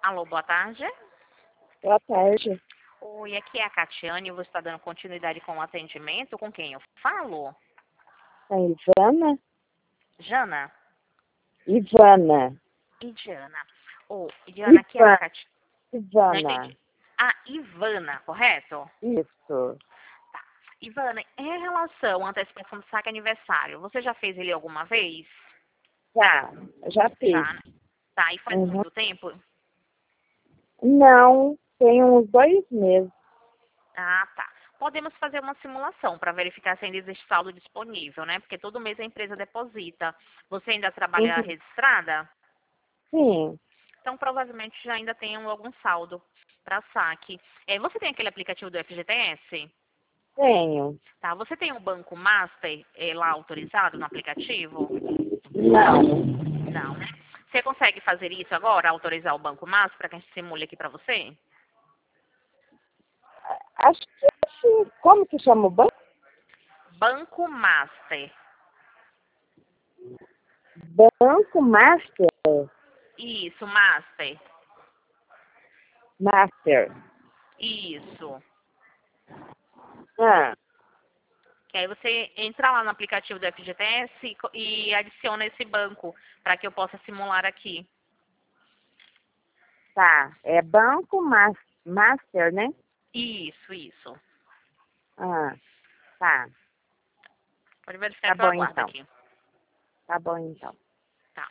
Alô, boa tarde. Boa tarde. Oi, aqui é a Catiane, eu vou estar dando continuidade com o atendimento. Com quem eu falo? A Ivana? Jana? Ivana. E Diana? Diana, aqui é a Catiane. Não Ivana. entendi. Ah, Ivana, correto? Isso. Tá. Ivana, em relação à antecipação do saque aniversário, você já fez ele alguma vez? Já fiz. Já, né? Tá, e faz Uhum. muito tempo? Não, tem uns 2 meses. Ah, tá. Podemos fazer uma simulação para verificar se ainda existe saldo disponível, né? Porque todo mês a empresa deposita. Você ainda trabalha Uhum. registrada? Sim, Então, provavelmente já ainda tem algum saldo para saque. Você tem aquele aplicativo do FGTS? tenho. Tá. Você tem o Banco Master lá autorizado no aplicativo? Não. Não, né? Você consegue fazer isso agora, autorizar o Banco Master para que a gente simule aqui para você? Acho que como que chama o banco? Banco Master. Banco Master. Isso, Master. Master. Isso. Ah, Que aí você entra lá no aplicativo do FGTS e adiciona esse banco para que eu possa simular aqui. tá. É Banco Master, né? Isso, isso. Ah, tá. Pode verificar Tá que eu bom aguardo então. aqui. Tá bom então. Tá.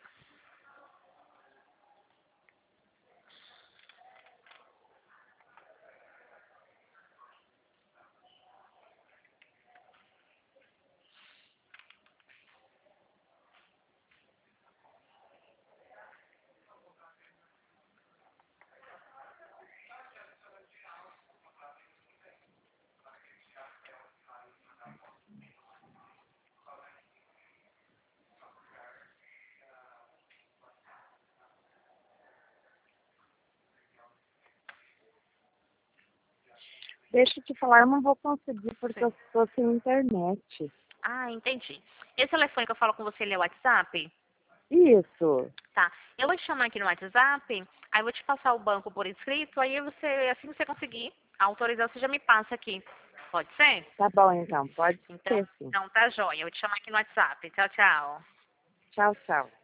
Deixa eu te falar, eu não vou conseguir porque Sim. eu estou sem internet. Ah, entendi. Esse telefone que eu falo com você, ele é o WhatsApp? Isso. Tá. Eu vou te chamar aqui no WhatsApp, aí eu vou te passar o banco por escrito, aí você, assim que você conseguir autorizar, você já me passa aqui. Pode ser? Tá bom então, pode Então, ser sim. então tá joia. Eu vou te chamar aqui no WhatsApp. Tchau, tchau. Tchau, tchau.